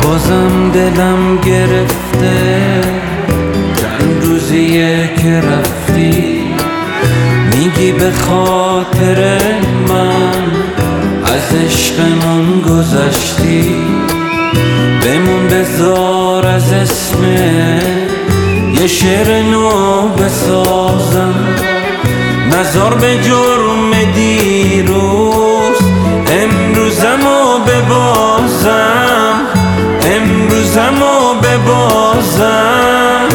بازم دلم گرفته چند روزیه که رفتی، میگی به خاطر من از عشقمون گذشتی. بمون بذار از اسمه یه شعر نو بسازم، نذار به جرم دیروز امروزمو ببازم، امروزمو ببازم.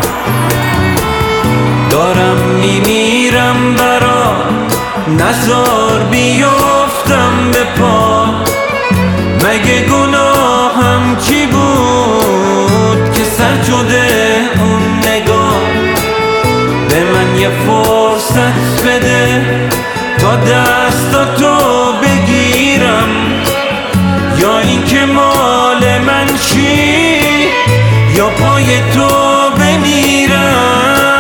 دارم میمیرم برات، نذار بیافتم به پا. مگه گناهم چی بود که سر شده اون نگاه؟ به من یه فرصت بده تا دستاتو بگیرم، یا این که مال من چی یا پای تو بمیرم.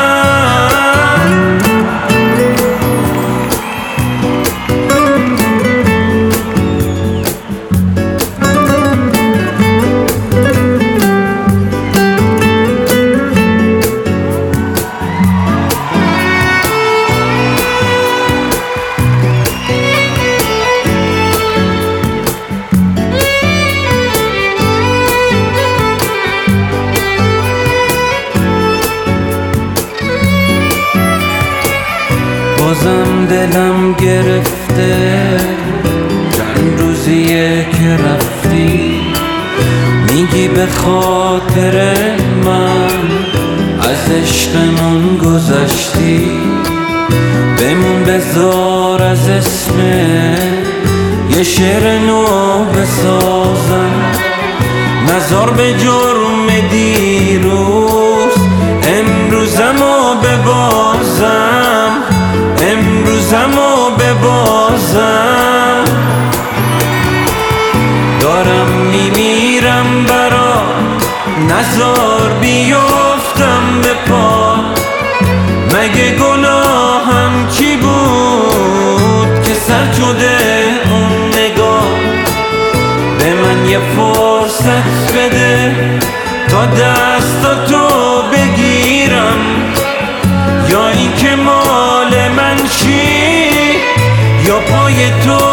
بازم دلم گرفته چند روزیه که رفتی، میگی به خاطر من از عشقمون گذشتی. بمون بذار از اسمه یه شعر نو بسازم، نذار به جرم دیروز امروزمو ببازم، امروزمو ببازم. دارم میمیرم برات، نذار بیافتم به پا. مگه گناهم چی بود که سر شده اون نگاه؟ به من یه فرصت بده تا دستاتو بگیرم، یا این که مال من چی یا پای تو